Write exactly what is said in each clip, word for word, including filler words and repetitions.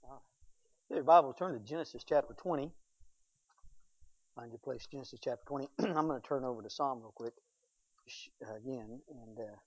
All right. If your Bible, turn to Genesis chapter twenty. Find your place, Genesis chapter twenty. I'm going to turn over to Psalm real quick uh, again. And uh,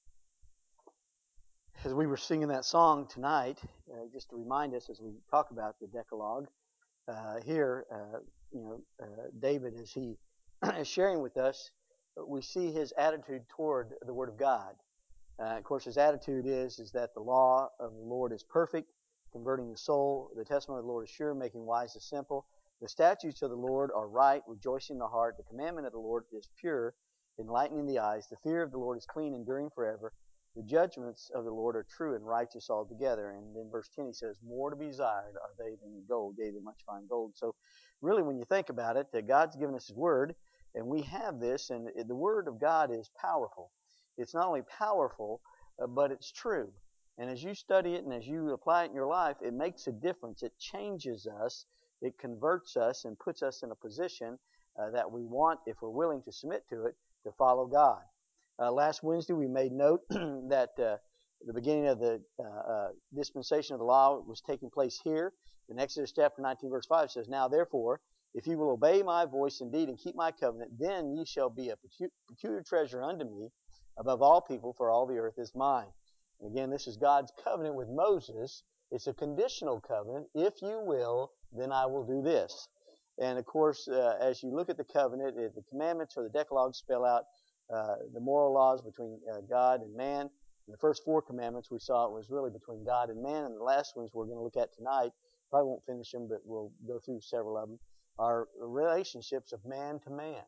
as we were singing that song tonight, uh, just to remind us as we talk about the Decalogue, uh, here, uh, you know, uh, David, as he is sharing with us, we see his attitude toward the Word of God. Uh, of course, his attitude is is that the law of the Lord is perfect, converting the soul. The testimony of the Lord is sure, making wise the simple. The statutes of the Lord are right, rejoicing the heart. The commandment of the Lord is pure, enlightening the eyes. The fear of the Lord is clean, enduring forever. The judgments of the Lord are true and righteous altogether. And in verse ten he says, more to be desired are they than gold, yea, than much fine gold. So really, when you think about it, that God's given us his word, and we have this, and the word of God is powerful. It's not only powerful, uh, but it's true. And as you study it and as you apply it in your life, it makes a difference. It changes us. It converts us and puts us in a position uh, that we want, if we're willing to submit to it, to follow God. Uh, last Wednesday, we made note that uh, the beginning of the uh, uh, dispensation of the law was taking place here. In Exodus chapter nineteen, verse five says, now therefore, if you will obey my voice indeed and keep my covenant, then ye shall be a peculiar treasure unto me above all people, for all the earth is mine. And again, this is God's covenant with Moses. It's a conditional covenant. If you will, then I will do this. And of course, uh, as you look at the covenant, it, the commandments or the Decalogue spell out uh, the moral laws between uh, God and man. And the first four commandments we saw it was really between God and man, and the last ones we're going to look at tonight, probably won't finish them, but we'll go through several of them, are relationships of man to man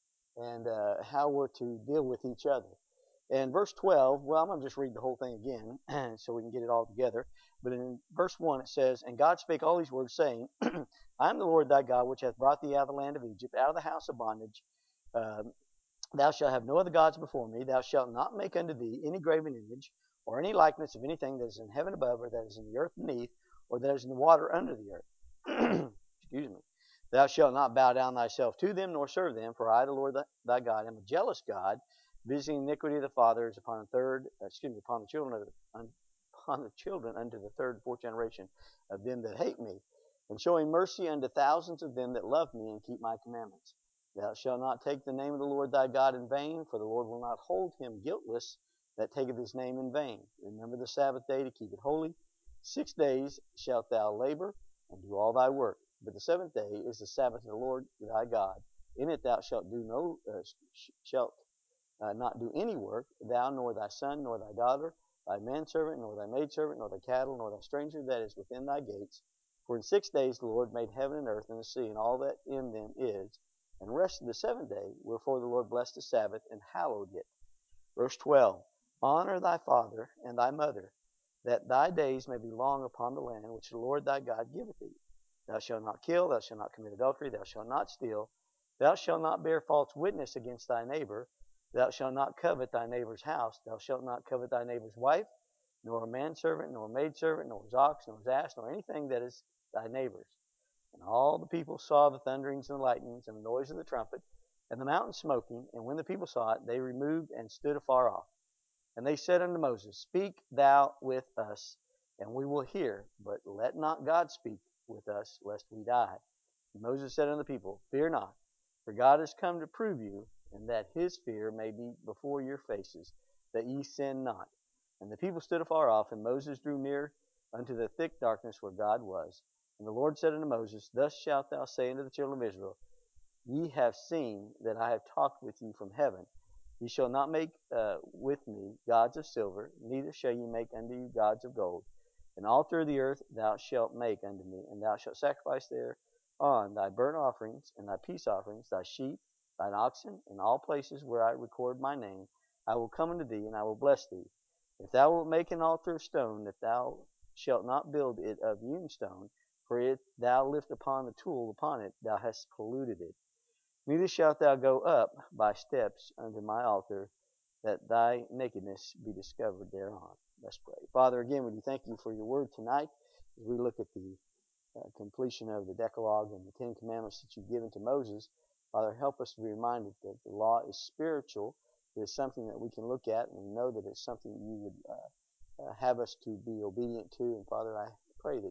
and uh, how we're to deal with each other. And verse twelve, well, I'm going to just read the whole thing again so we can get it all together. But in verse one it says, and God spake all these words, saying, I am the Lord thy God, which hath brought thee out of the land of Egypt, out of the house of bondage. Um, Thou shalt have no other gods before me. Thou shalt not make unto thee any graven image, or any likeness of anything that is in heaven above, or that is in the earth beneath, or that is in the water under the earth. Excuse me. Thou shalt not bow down thyself to them, nor serve them, for I, the Lord thy God, am a jealous God, visiting iniquity of the fathers upon the third, uh, excuse me, upon the children of the, upon the children unto the third and fourth generation of them that hate me, and showing mercy unto thousands of them that love me and keep my commandments. Thou shalt not take the name of the Lord thy God in vain, for the Lord will not hold him guiltless that taketh his name in vain. Remember the Sabbath day to keep it holy. Six days shalt thou labor and do all thy work. But the seventh day is the Sabbath of the Lord thy God. In it thou shalt do no, uh, shalt uh, not do any work, thou nor thy son nor thy daughter, thy manservant nor thy maidservant nor thy cattle nor thy stranger that is within thy gates. For in six days the Lord made heaven and earth and the sea and all that in them is, and rested the seventh day. Wherefore the Lord blessed the Sabbath and hallowed it. Verse twelve, honor thy father and thy mother, that thy days may be long upon the land which the Lord thy God giveth thee. Thou shalt not kill, thou shalt not commit adultery, thou shalt not steal, thou shalt not bear false witness against thy neighbor, thou shalt not covet thy neighbor's house, thou shalt not covet thy neighbor's wife, nor a manservant, nor a maidservant, nor his ox, nor his ass, nor anything that is thy neighbor's. And all the people saw the thunderings and the lightnings and the noise of the trumpet and the mountain smoking. And when the people saw it, they removed and stood afar off. And they said unto Moses, speak thou with us, and we will hear. But let not God speak with us, lest we die. And Moses said unto the people, fear not, for God is come to prove you, and that his fear may be before your faces, that ye sin not. And the people stood afar off, and Moses drew near unto the thick darkness where God was. And the Lord said unto Moses, thus shalt thou say unto the children of Israel, ye have seen that I have talked with you from heaven. Ye shall not make uh, with me gods of silver, neither shall ye make unto you gods of gold. An altar of the earth thou shalt make unto me, and thou shalt sacrifice thereon thy burnt offerings and thy peace offerings, thy sheep, thine oxen, in all places where I record my name. I will come unto thee, and I will bless thee. If thou wilt make an altar of stone, that thou shalt not build it of hewn stone, for if thou lift upon the tool upon it, thou hast polluted it. Neither shalt thou go up by steps unto my altar, that thy nakedness be discovered thereon. Let's pray. Father, again, we do thank you for your word tonight as we look at the uh, completion of the Decalogue and the Ten Commandments that you've given to Moses. Father, help us to be reminded that the law is spiritual. It is something that we can look at, and we know that it's something you would uh, uh, have us to be obedient to. And Father, I pray that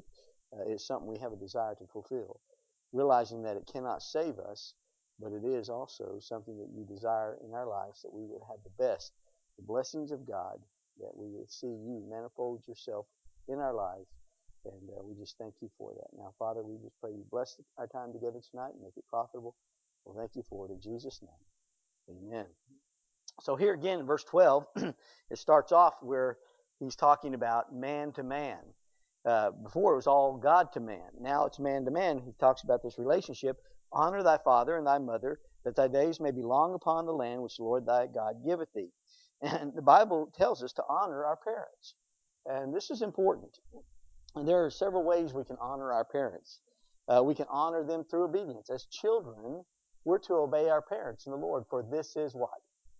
uh, is something we have a desire to fulfill, realizing that it cannot save us, but it is also something that you desire in our lives, that we would have the best, the blessings of God, that we would see you manifold yourself in our lives. And uh, we just thank you for that. Now, Father, we just pray you bless our time together tonight and make it profitable. Well, thank you for it in Jesus' name. Amen. So here again in verse twelve, it starts off where he's talking about man to man. Uh, before it was all God to man. Now it's man to man. He talks about this relationship. Honor thy father and thy mother, that thy days may be long upon the land which the Lord thy God giveth thee. And the Bible tells us to honor our parents. And this is important. And there are several ways we can honor our parents. Uh, we can honor them through obedience. As children, we're to obey our parents in the Lord, for this is what?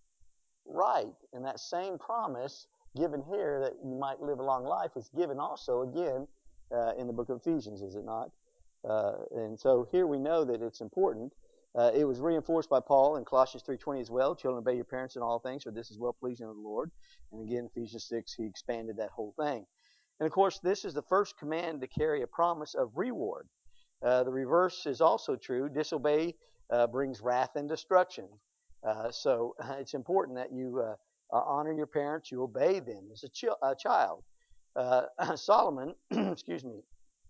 Right. And that same promise given here that you might live a long life is given also again uh, in the book of Ephesians, is it not? Uh, and so here we know that it's important. Uh, it was reinforced by Paul in Colossians three twenty as well. Children, obey your parents in all things, for this is well pleasing of the Lord. And again, Ephesians six, he expanded that whole thing. And of course, this is the first command to carry a promise of reward. Uh, the reverse is also true. Disobey uh, brings wrath and destruction. Uh, so uh, it's important that you uh, honor your parents, you obey them as a, chi- a child. Uh, Solomon, excuse me,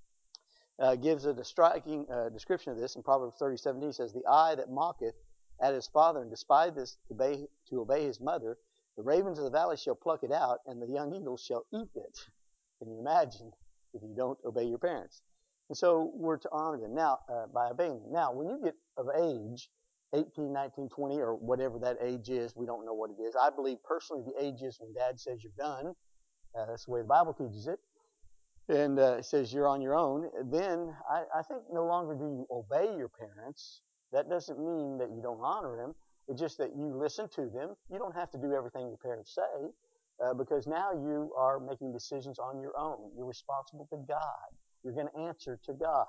uh, gives a striking uh, description of this in Proverbs thirty seventeen. He says, "The eye that mocketh at his father and despiseth to obey, to obey his mother, the ravens of the valley shall pluck it out, and the young eagles shall eat it." Can you imagine if you don't obey your parents? And so we're to honor them now uh, by obeying them. Now, when you get of age, eighteen, nineteen, twenty, or whatever that age is, we don't know what it is. I believe personally the age is when Dad says you're done. Uh, that's the way the Bible teaches it. And uh, it says you're on your own. Then I, I think no longer do you obey your parents. That doesn't mean that you don't honor them. It's just that you listen to them. You don't have to do everything your parents say. Uh, because now you are making decisions on your own. You're responsible to God. You're going to answer to God.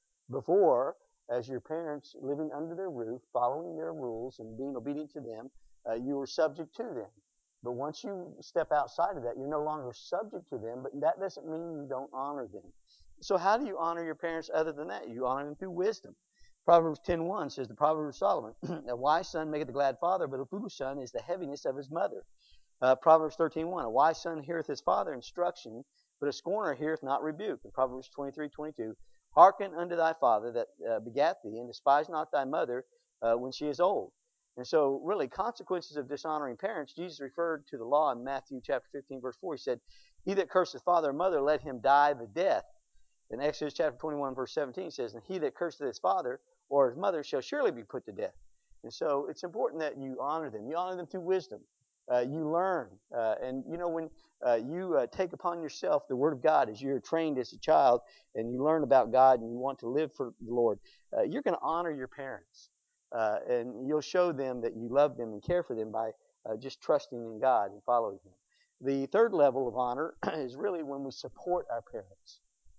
Before, as your parents living under their roof, following their rules and being obedient to them, uh, you were subject to them. But once you step outside of that, you're no longer subject to them, but that doesn't mean you don't honor them. So how do you honor your parents other than that? You honor them through wisdom. Proverbs ten one says, the Proverb of Solomon, "A wise son maketh a glad father, but a foolish son is the heaviness of his mother." Uh, Proverbs thirteen one, "A wise son heareth his father instruction, but a scorner heareth not rebuke." And Proverbs twenty-three twenty-two, "Hearken unto thy father that uh, begat thee, and despise not thy mother uh, when she is old." And so, really, consequences of dishonoring parents, Jesus referred to the law in Matthew chapter fifteen, verse four. He said, "He that curseth father or mother, let him die the death." In Exodus chapter twenty-one, verse seventeen, it says, "And he that curseth his father or his mother shall surely be put to death." And so, it's important that you honor them. You honor them through wisdom. Uh, you learn. Uh, and, you know, when uh, you uh, take upon yourself the Word of God as you're trained as a child and you learn about God and you want to live for the Lord, uh, you're going to honor your parents. Uh, and you'll show them that you love them and care for them by uh, just trusting in God and following Him. The third level of honor is really when we support our parents.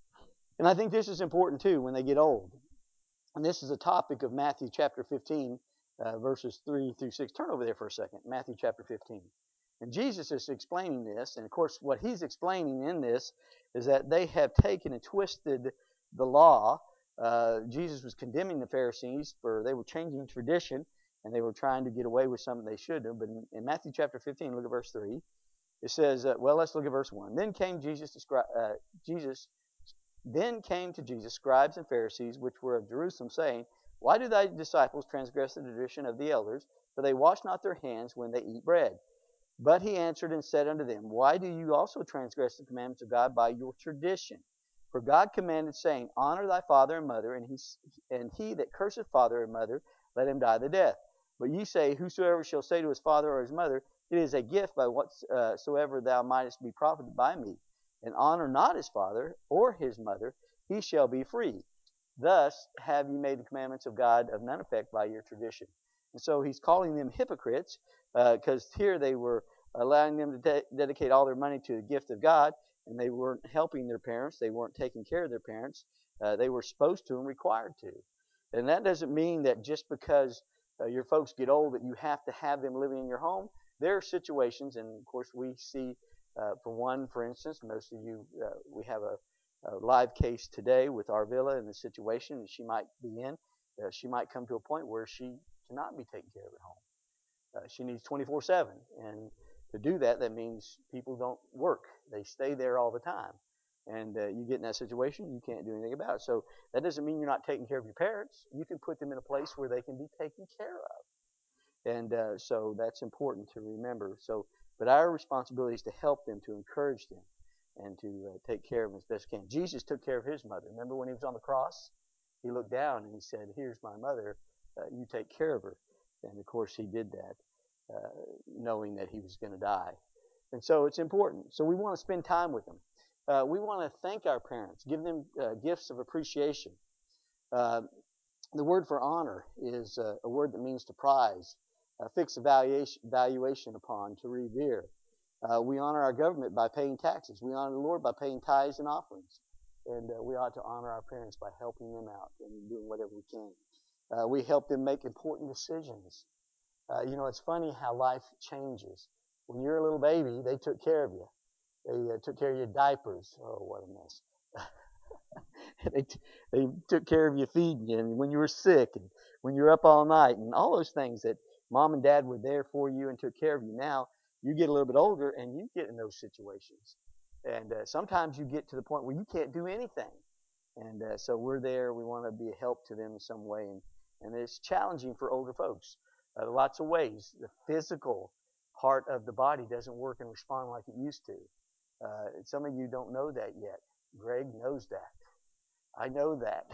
And I think this is important too when they get old. And this is a topic of Matthew chapter fifteen, uh, verses three through six. Turn over there for a second. Matthew chapter fifteen. And Jesus is explaining this. And of course, what he's explaining in this is that they have taken and twisted the law. Uh, Jesus was condemning the Pharisees for they were changing tradition and they were trying to get away with something they should have. But in, in Matthew chapter fifteen, look at verse three. It says, uh, well, let's look at verse one. Then came Jesus to scri- uh, Jesus then came to Jesus scribes and Pharisees, which were of Jerusalem, saying, Why do thy disciples transgress the tradition of the elders? For they wash not their hands when they eat bread. But he answered and said unto them, Why do you also transgress the commandments of God by your tradition? For God commanded, saying, Honor thy father and mother, and he, and he that curseth father and mother, let him die the death. But ye say, Whosoever shall say to his father or his mother, It is a gift by whatsoever thou mightest be profited by me, and honor not his father or his mother, he shall be free. Thus have ye made the commandments of God of none effect by your tradition. And so he's calling them hypocrites, because uh, here they were allowing them to de- dedicate all their money to the gift of God, and they weren't helping their parents. They weren't taking care of their parents. Uh, they were supposed to and required to. And that doesn't mean that just because uh, your folks get old that you have to have them living in your home. There are situations, and of course we see, uh, for one, for instance, most of you, uh, we have a a live case today with Arvilla and the situation that she might be in. Uh, she might come to a point where she cannot be taken care of at home. Uh, she needs twenty-four seven. And to do that, that means people don't work. They stay there all the time. And uh, you get in that situation, you can't do anything about it. So that doesn't mean you're not taking care of your parents. You can put them in a place where they can be taken care of. And uh, so that's important to remember. So, but our responsibility is to help them, to encourage them, and to uh, take care of them as best we can. Jesus took care of his mother. Remember when he was on the cross? He looked down and he said, "Here's my mother. Uh, you take care of her." And of course, he did that, uh, knowing that he was going to die. And so it's important. So we want to spend time with them. Uh, we want to thank our parents, give them uh, gifts of appreciation. Uh, the word for honor is uh, a word that means to prize, uh, fix evaluation, valuation upon, to revere. Uh, we honor our government by paying taxes. We honor the Lord by paying tithes and offerings. And uh, we ought to honor our parents by helping them out and doing whatever we can. Uh, we help them make important decisions. Uh, you know, it's funny how life changes. When you're a little baby, they took care of you. They uh, took care of your diapers. Oh, what a mess. they, t- they took care of you feeding you, and when you were sick, and when you were up all night, and all those things that mom and dad were there for you and took care of you. Now, you get a little bit older, and you get in those situations. And uh, sometimes you get to the point where you can't do anything. And uh, so we're there. We want to be a help to them in some way. And, and it's challenging for older folks. Uh, lots of ways. The physical part of the body doesn't work and respond like it used to. Uh, some of you don't know that yet. Greg knows that. I know that.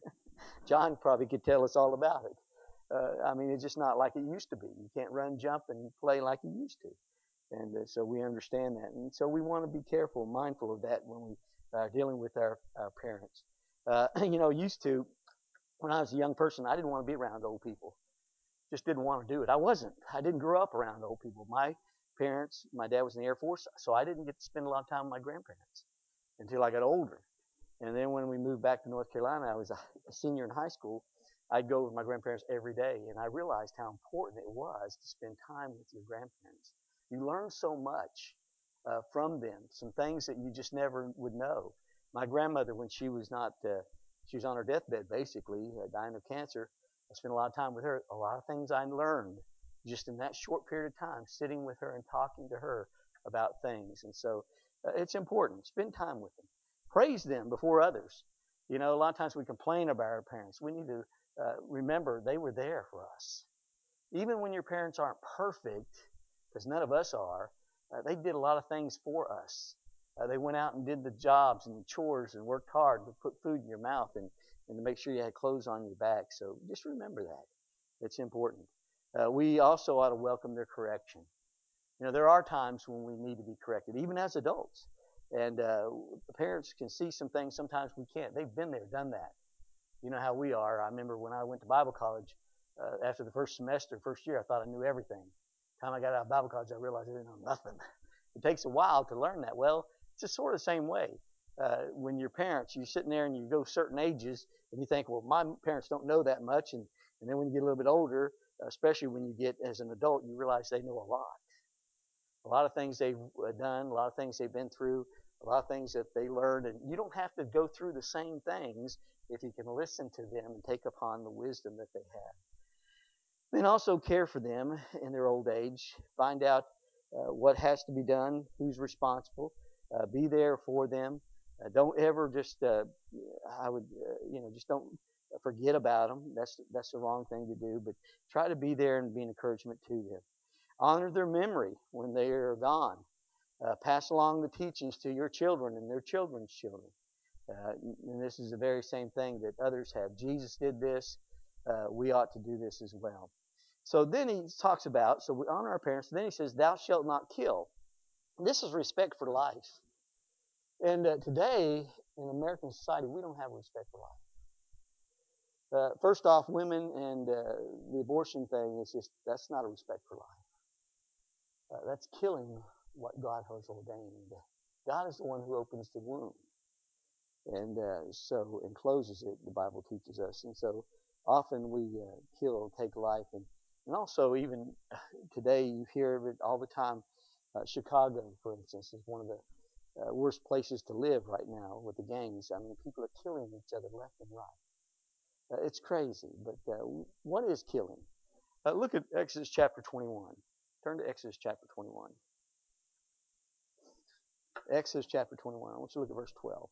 John probably could tell us all about it. Uh, I mean, it's just not like it used to be. You can't run, jump, and play like you used to. And uh, so we understand that. And so we want to be careful, mindful of that when we are dealing with our, our parents. Uh, you know, used to, when I was a young person, I didn't want to be around old people. Just didn't want to do it. I wasn't. I didn't grow up around old people. My parents, my dad was in the Air Force, so I didn't get to spend a lot of time with my grandparents until I got older. And then when we moved back to North Carolina, I was a, a senior in high school. I'd go with my grandparents every day, and I realized how important it was to spend time with your grandparents. You learn so much uh, from them, some things that you just never would know. My grandmother, when she was not, uh, she was on her deathbed basically, uh, dying of cancer. I spent a lot of time with her. A lot of things I learned just in that short period of time, sitting with her and talking to her about things. And so uh, it's important. Spend time with them. Praise them before others. You know, a lot of times we complain about our parents. We need to uh, remember they were there for us. Even when your parents aren't perfect, because none of us are, uh, they did a lot of things for us. Uh, they went out and did the jobs and the chores and worked hard to put food in your mouth and, and to make sure you had clothes on your back. So just remember that. It's important. Uh, we also ought to welcome their correction. You know, there are times when we need to be corrected, even as adults. And uh, parents can see some things sometimes we can't. They've been there, done that. You know how we are. I remember when I went to Bible college, uh, after the first semester, first year, I thought I knew everything. By the time I got out of Bible college, I realized I didn't know nothing. It takes a while to learn that. Well, it's just sort of the same way. Uh, when you're parents, you're sitting there and you go certain ages, and you think, well, my parents don't know that much. And, and then when you get a little bit older, especially when you get as an adult, you realize they know a lot. A lot of things they've done, a lot of things they've been through, a lot of things that they learned. And you don't have to go through the same things if you can listen to them and take upon the wisdom that they have. Then also care for them in their old age. Find out uh, what has to be done, who's responsible. Uh, be there for them. Uh, don't ever just, uh, I would, uh, you know, just don't forget about them. That's that's the wrong thing to do. But try to be there and be an encouragement to them. Honor their memory when they are gone. Uh, pass along the teachings to your children and their children's children. Uh, and this is the very same thing that others have. Jesus did this. Uh, we ought to do this as well. So then he talks about, so we honor our parents. Then he says, thou shalt not kill. This is respect for life. And uh, today, in American society, we don't have respect for life. Uh, first off, women and uh, the abortion thing is just, that's not a respect for life. Uh, that's killing what God has ordained. God is the one who opens the womb. And uh, so, and closes it, the Bible teaches us. And so, often we uh, kill, take life. And, and also, even today, you hear of it all the time. Uh, Chicago, for instance, is one of the uh, worst places to live right now with the gangs. I mean, people are killing each other left and right. Uh, it's crazy. But uh, what is killing? Uh, look at Exodus chapter twenty-one. Turn to Exodus chapter twenty-one. Exodus chapter twenty-one. I want you to look at verse twelve.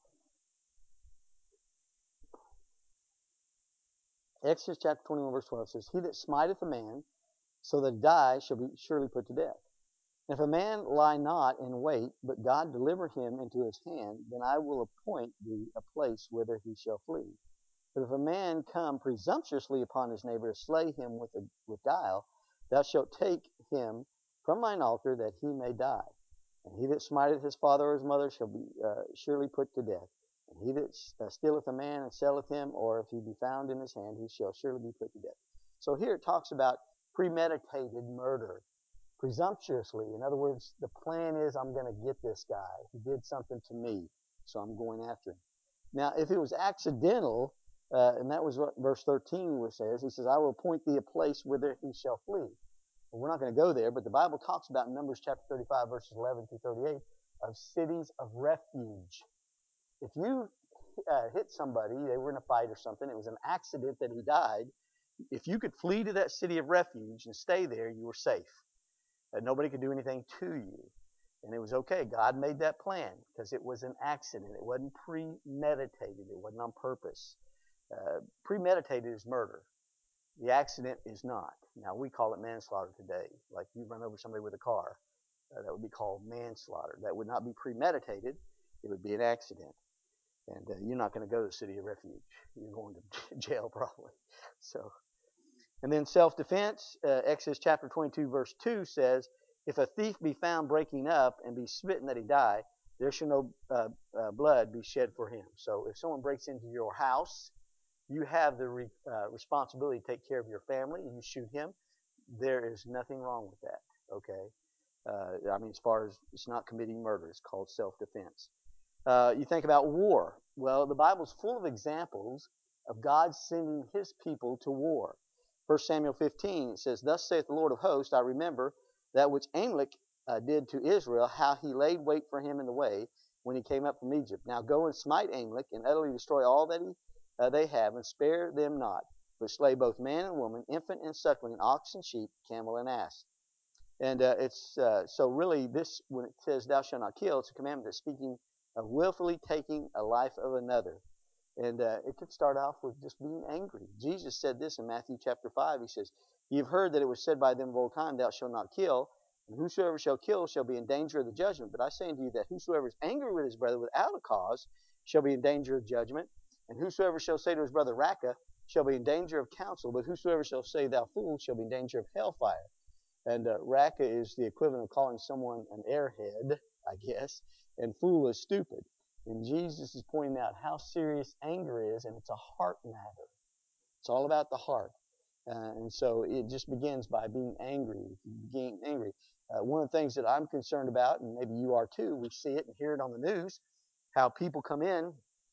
Exodus chapter twenty-one, verse twelve says, He that smiteth a man so that he die shall be surely put to death. And if a man lie not in wait, but God deliver him into his hand, then I will appoint thee a place whither he shall flee. But if a man come presumptuously upon his neighbor to slay him with, a, with guile, thou shalt take him from mine altar that he may die. And he that smiteth his father or his mother shall be uh, surely put to death. And he that uh, stealeth a man and selleth him, or if he be found in his hand, he shall surely be put to death. So here it talks about premeditated murder, presumptuously. In other words, the plan is I'm going to get this guy. He did something to me, so I'm going after him. Now, if it was accidental, uh, and that was what verse thirteen says, he says, I will appoint thee a place whither he shall flee. Well, we're not going to go there, but the Bible talks about in Numbers chapter thirty-five, verses eleven through thirty-eight, of cities of refuge. If you uh, hit somebody, they were in a fight or something, it was an accident that he died, if you could flee to that city of refuge and stay there, you were safe. Uh, nobody could do anything to you. And it was okay. God made that plan because it was an accident. It wasn't premeditated. It wasn't on purpose. Uh, premeditated is murder. The accident is not. Now, we call it manslaughter today. Like you run over somebody with a car. Uh, that would be called manslaughter. That would not be premeditated. It would be an accident. And uh, you're not going to go to the city of refuge. You're going to jail probably. So, and then self-defense, uh, Exodus chapter twenty-two, verse two says, If a thief be found breaking up and be smitten that he die, there shall no uh, uh, blood be shed for him. So if someone breaks into your house, you have the re, uh, responsibility to take care of your family. You shoot him, there is nothing wrong with that. Okay, uh, I mean, as far as it's not committing murder, it's called self-defense. Uh, you think about war. Well, the Bible's full of examples of God sending His people to war. First Samuel fifteen, it says, Thus saith the Lord of hosts, I remember that which Amalek uh, did to Israel, how he laid wait for him in the way when he came up from Egypt. Now go and smite Amalek and utterly destroy all that he, uh, they have, and spare them not, but slay both man and woman, infant and suckling, ox and sheep, camel and ass. And uh, it's uh, so really this, when it says thou shalt not kill, it's a commandment that's speaking of willfully taking a life of another. And uh, it could start off with just being angry. Jesus said this in Matthew chapter five. He says, You've heard that it was said by them of old time, Thou shalt not kill, and whosoever shall kill shall be in danger of the judgment. But I say unto you that whosoever is angry with his brother without a cause shall be in danger of judgment. And whosoever shall say to his brother, Raca, shall be in danger of counsel. But whosoever shall say, Thou fool, shall be in danger of hellfire. And uh, Raca is the equivalent of calling someone an airhead, I guess, and fool is stupid. And Jesus is pointing out how serious anger is, and it's a heart matter. It's all about the heart. Uh, and so it just begins by being angry. If you begin angry. Uh, one of the things that I'm concerned about, and maybe you are too, we see it and hear it on the news, how people come in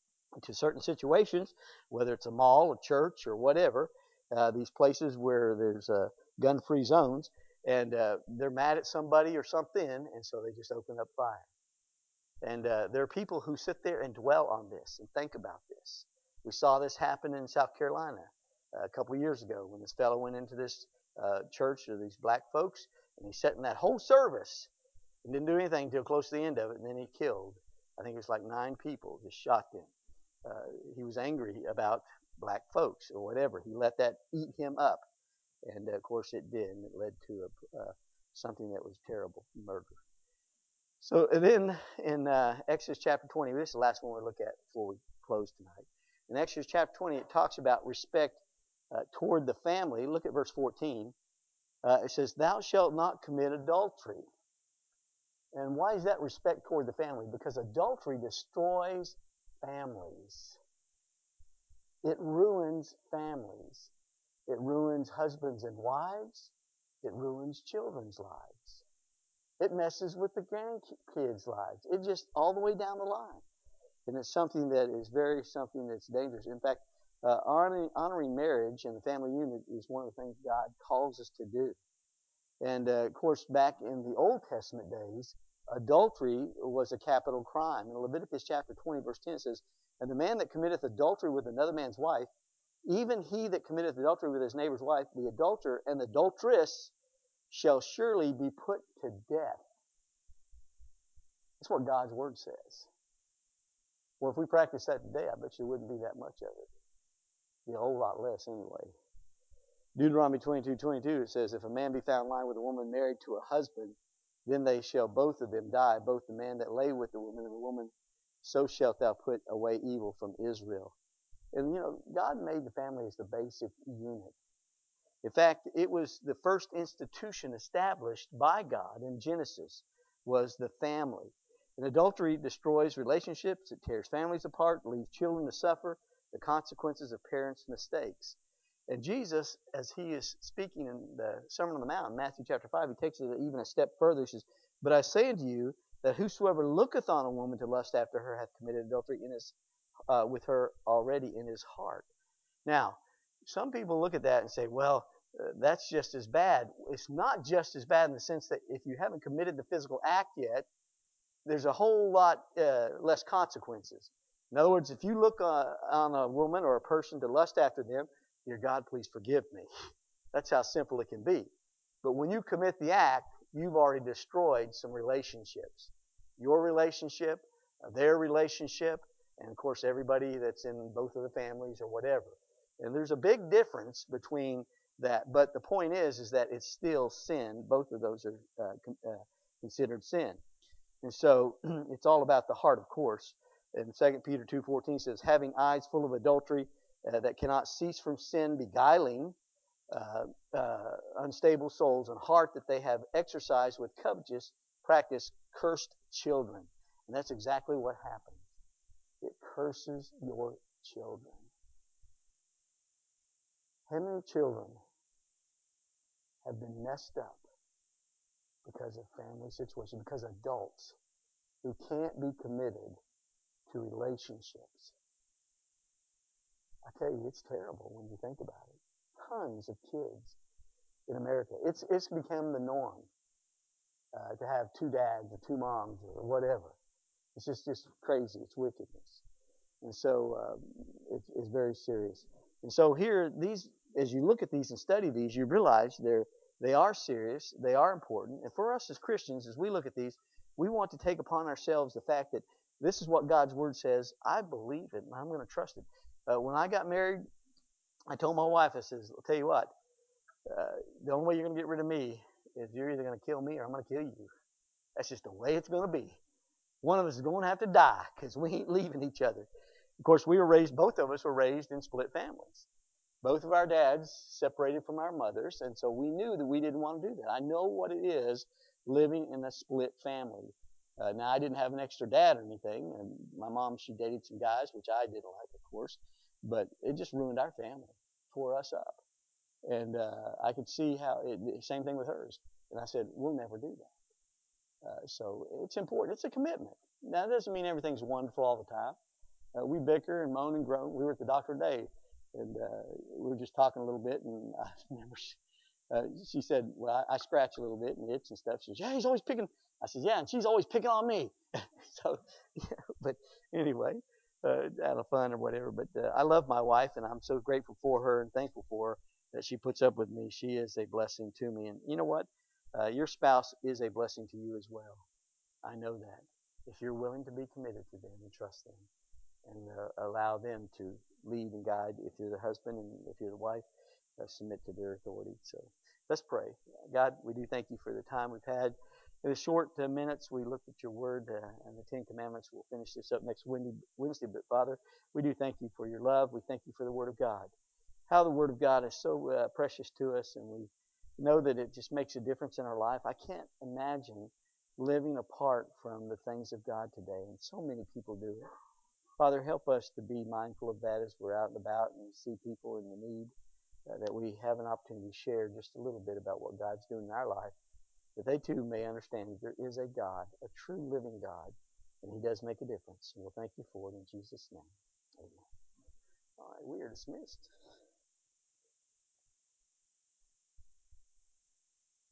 to certain situations, whether it's a mall, a church, or whatever, uh, these places where there's uh, gun-free zones, and uh, they're mad at somebody or something, and so they just open up fire. And uh, there are people who sit there and dwell on this and think about this. We saw this happen in South Carolina uh, a couple of years ago when this fellow went into this uh, church of these black folks, and he sat in that whole service and didn't do anything until close to the end of it, and then he killed, I think it was like nine people, just shot them. Uh, he was angry about black folks or whatever. He let that eat him up. And uh, of course it did, and it led to a, uh, something that was terrible, murder. So then in uh, Exodus chapter twenty, this is the last one we'll look at before we close tonight. In Exodus chapter twenty, it talks about respect uh, toward the family. Look at verse fourteen. Uh, it says, Thou shalt not commit adultery. And why is that respect toward the family? Because adultery destroys families. It ruins families. It ruins husbands and wives. It ruins children's lives. It messes with the grandkids' lives. It just all the way down the line. And it's something that is very something that's dangerous. In fact, uh, honoring, honoring marriage and the family unit is one of the things God calls us to do. And uh, of course, back in the Old Testament days, Adultery was a capital crime. In Leviticus chapter twenty, verse ten, it says, "And the man that committeth adultery with another man's wife, even he that committeth adultery with his neighbor's wife, the adulterer and the adulteress shall surely be put to death." That's what God's word says. Well, if we practice that today, I bet you wouldn't be that much of it. Be a whole lot less anyway. Deuteronomy twenty-two twenty-two, it says, "If a man be found lying with a woman married to a husband, then they shall both of them die, both the man that lay with the woman and the woman. So shalt thou put away evil from Israel." And you know, God made the family as the basic unit. In fact, it was the first institution established by God in Genesis was the family. And adultery destroys relationships, it tears families apart, leaves children to suffer the consequences of parents' mistakes. And Jesus, as he is speaking in the Sermon on the Mount, Matthew chapter five, he takes it even a step further. He says, "But I say unto you that whosoever looketh on a woman to lust after her hath committed adultery in his, uh, with her already in his heart." Now, some people look at that and say, well, uh, that's just as bad. It's not just as bad in the sense that if you haven't committed the physical act yet, there's a whole lot uh, less consequences. In other words, if you look uh, on a woman or a person to lust after them, dear God, please forgive me. That's how simple it can be. But when you commit the act, you've already destroyed some relationships. Your relationship, uh, their relationship, and of course everybody that's in both of the families or whatever. And there's a big difference between that. But the point is, is that it's still sin. Both of those are uh, con- uh, considered sin. And so it's all about the heart, of course. And Second Peter two fourteen says, "Having eyes full of adultery uh, that cannot cease from sin, beguiling uh, uh, unstable souls, and heart that they have exercised with covetous practice, cursed children." And that's exactly what happens. It curses your children. How many children have been messed up because of family situation, because adults who can't be committed to relationships? I tell you, it's terrible when you think about it. Tons of kids in America. It's it's become the norm uh, to have two dads or two moms or whatever. It's just just crazy. It's wickedness, and so um, it's, it's very serious. And so here, these as you look at these and study these, you realize they're they are serious. They are important. And for us as Christians, as we look at these, we want to take upon ourselves the fact that this is what God's Word says. I believe it, and I'm going to trust it. Uh, when I got married, I told my wife, I says, "I'll tell you what, uh, the only way you're going to get rid of me is you're either going to kill me or I'm going to kill you. That's just the way it's going to be. One of us is going to have to die because we ain't leaving each other." Of course, we were raised, both of us were raised in split families. Both of our dads separated from our mothers, and so we knew that we didn't want to do that. I know what it is living in a split family. Uh, now, I didn't have an extra dad or anything, and my mom, she dated some guys, which I didn't like, of course, but it just ruined our family, tore us up. And uh, I could see how, it, same thing with hers. And I said, we'll never do that. Uh, so it's important. It's a commitment. Now, that doesn't mean everything's wonderful all the time. Uh, we bicker and moan and groan. We were at the doctor today, and uh, we were just talking a little bit, and I remember she, uh, she said, well, I, I scratch a little bit and itch and stuff. She says, yeah, he's always picking. I said, yeah, and she's always picking on me. So, yeah, but anyway, uh, out of fun or whatever. But uh, I love my wife, and I'm so grateful for her and thankful for her that she puts up with me. She is a blessing to me. And you know what? Uh, your spouse is a blessing to you as well. I know that. If you're willing to be committed to them and trust them and uh, allow them to lead and guide, if you're the husband and if you're the wife, uh, submit to their authority. So let's pray. God, we do thank you for the time we've had. In the short uh, minutes, we looked at your word uh, and the Ten Commandments. We'll finish this up next Wednesday. But Father, we do thank you for your love. We thank you for the word of God. How the word of God is so uh, precious to us, and we know that it just makes a difference in our life. I can't imagine living apart from the things of God today, and so many people do it. Father, help us to be mindful of that as we're out and about and see people in the need, uh, that we have an opportunity to share just a little bit about what God's doing in our life, that they too may understand that there is a God, a true living God, and He does make a difference. And we'll thank you for it in Jesus' name. Amen. All right, we are dismissed.